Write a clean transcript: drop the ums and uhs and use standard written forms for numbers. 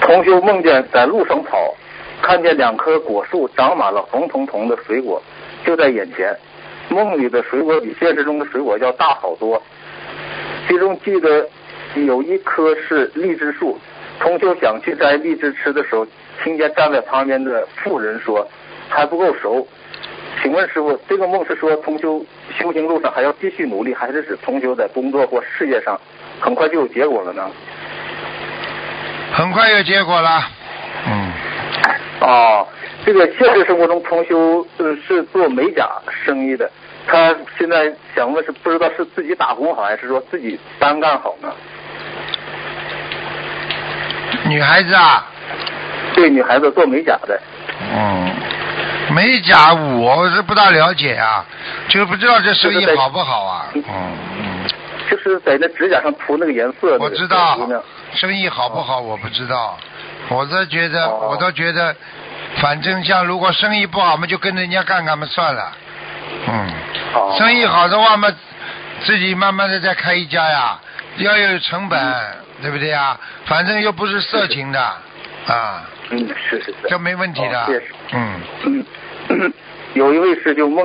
同修梦见在路上跑，看见2棵果树长满了红彤彤的水果，就在眼前。梦里的水果比现实中的水果要大好多，其中记得有1棵是荔枝树。同修想去摘荔枝吃的时候，听见站在旁边的妇人说还不够熟。请问师父，这个梦是说同修修行路上还要继续努力，还是指同修在工作或事业上很快就有结果了呢？ 很快有结果了。 这个现实生活中同修是做美甲生意的，他现在想问是不知道是自己打工好还是说自己单干好呢？ 女孩子啊？ 对，女孩子做美甲的。 美甲我是不大了解啊，就不知道这生意好不好啊。 就是在那指甲上涂那个颜色。 我知道，生意好不好我不知道，我倒觉得，反正像如果生意不好嘛，就跟人家干干嘛算了。生意好的话嘛，自己慢慢的再开一家呀，要有成本，对不对呀？反正又不是色情的啊。 是。 这没问题的。 有一位师兄梦